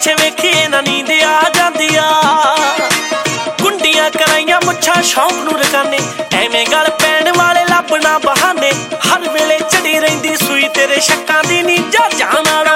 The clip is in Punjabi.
ਪਿੱਛੇ ਵੇਖੀਏ ਨਾ ਨੀਂਦ ਆ ਜਾਂਦੀ ਆ। ਗੁੰਡੀਆਂ ਕਰਾਈਆਂ ਮੁੱਛਾਂ ਸ਼ੌਂਕ ਨੂੰ ਰਕਾਨੇ, ਐਵੇਂ ਗਲ ਪੈਣ ਵਾਲੇ ਲੱਭਣਾ ਬਹਾਨੇ। ਹਰ ਵੇਲੇ ਚੜੀ ਰਹਿੰਦੀ ਸੂਈ ਤੇਰੇ ਸ਼ੱਕਾਂ ਦੀ ਨੀ ਜਾ ਜਾਣ ਵਾਲਾ